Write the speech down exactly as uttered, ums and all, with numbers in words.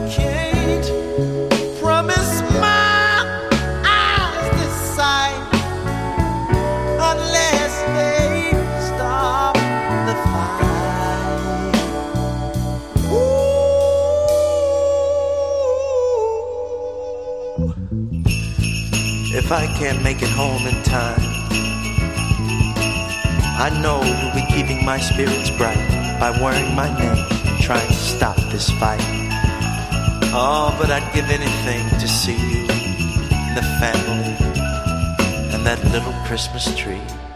can't promise my eyes this sight unless they stop the fight. Ooh. If I can't make it home in time, I know you'll be keeping my spirits bright by wearing my name, trying to stop this fight. Oh, but I'd give anything to see you and the family and that little Christmas tree.